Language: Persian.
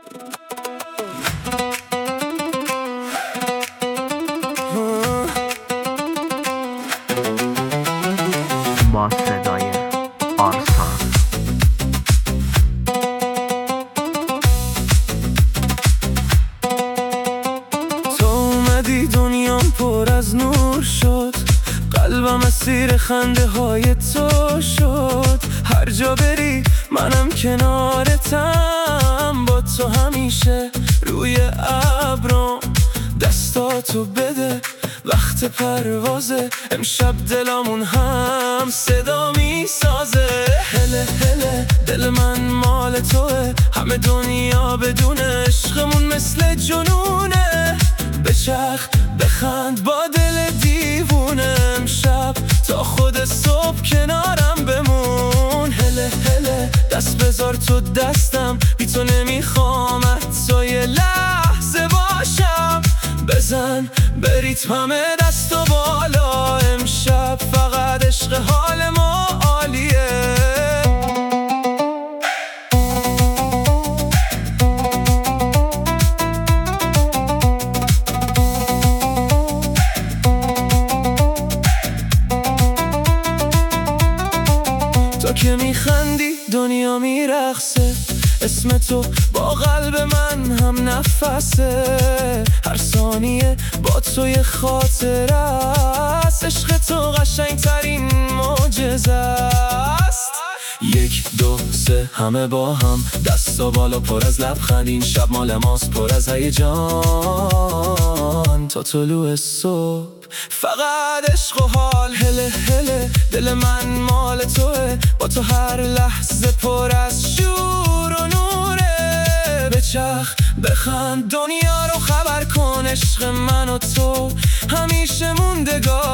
با صدای آرسان. تو اومدی دنیام پر از نور شد، قلبم اسیر خنده های تو شد. هر جا بری منم کنارتم، با تو همیشه روی ابرم. دستاتو بده وقت پروازه، امشب دلمون هم صدا میسازه. هله هله دل من مال توه، همه دنیا بدون عشقمون مثل جنونه. بچرخ بخند با دل دیوونه، امشب تا خود صبح کنارم بمون. هله هله دست بذار تو دستم، بی تو نمیخوام حتی یه لحظه باشم. بزن به ریتمم دست و بالا، امشب فقط عشق حال ما عالیه. تو که میخندی دنیا میرقصه، اسم تو با قلب من هم نفسه. هر ثانیه با تو یه خاطره است، عشق تو قشنگترین معجزه است. 1 2 3 همه با هم، دستا بالا پر از لبخند. این شب مال ماست پر از هیجان، تا طلوع صبح فقط عشق و حال. هله هله دل من مال توه، با تو هر لحظه پر از شور و نوره. بچرخ بخند دنیا رو خبر کن، عشق من و تو همیشه موندگار.